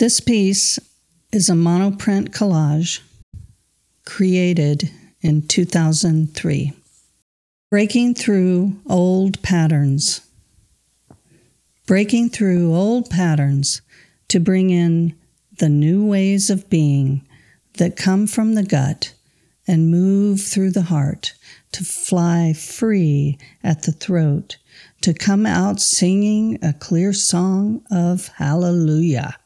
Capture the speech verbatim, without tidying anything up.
This piece is a monoprint collage created in two thousand three. Breaking through old patterns. Breaking through old patterns to bring in the new ways of being that come from the gut and move through the heart, to fly free at the throat, to come out singing a clear song of hallelujah.